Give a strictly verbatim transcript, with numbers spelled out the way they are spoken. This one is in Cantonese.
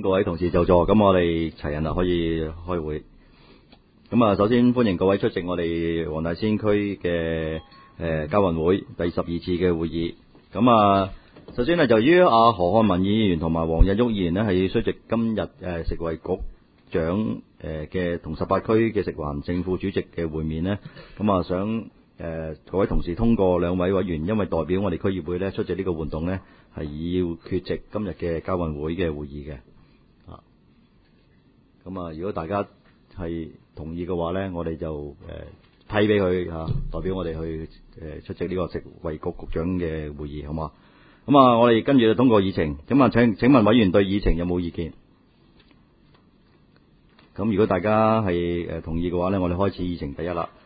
各位同事就座，咁我哋齊人啦，可以開會。咁啊，首先歡迎各位出席我哋黃大仙區嘅誒交運會第十二次嘅會議。咁啊，首先呢，由於阿何漢文議員同埋黃日旭議員呢係出席今日誒食衛局長誒嘅同十八區嘅食環政府主席嘅會面呢，咁啊想誒、呃、各位同事通過兩位委員，因為代表我哋區議會呢出席呢個活動呢，係要缺席今日嘅交運會嘅會議嘅。啊，咁啊，如果大家係同意嘅話呢，我哋就誒、呃、批俾佢嚇，代表我哋去誒、呃、出席呢個食衛局局長嘅會議，好嘛？咁啊，我哋跟住就通過議程。咁啊，請請問委員對議程有冇意見？咁如果大家係誒同意嘅話呢，我哋開始議程第一啦。